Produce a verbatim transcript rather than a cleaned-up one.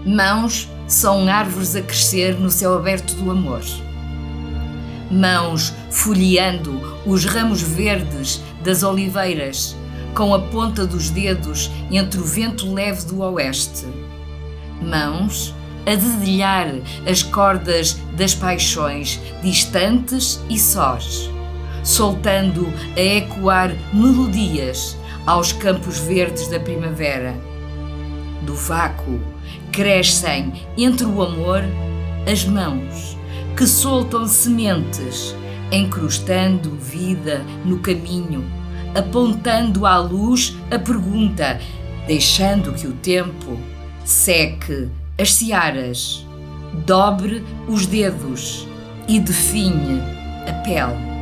Mãos são árvores a crescer no céu aberto do amor. Mãos folheando os ramos verdes das oliveiras, com a ponta dos dedos entre o vento leve do oeste. Mãos a dedilhar as cordas das paixões distantes e sós, soltando a ecoar melodias aos campos verdes da primavera. Do vácuo crescem entre o amor as mãos que soltam sementes, encrustando vida no caminho, apontando à luz a pergunta, deixando que o tempo seque as searas, dobre os dedos e definhe a pele.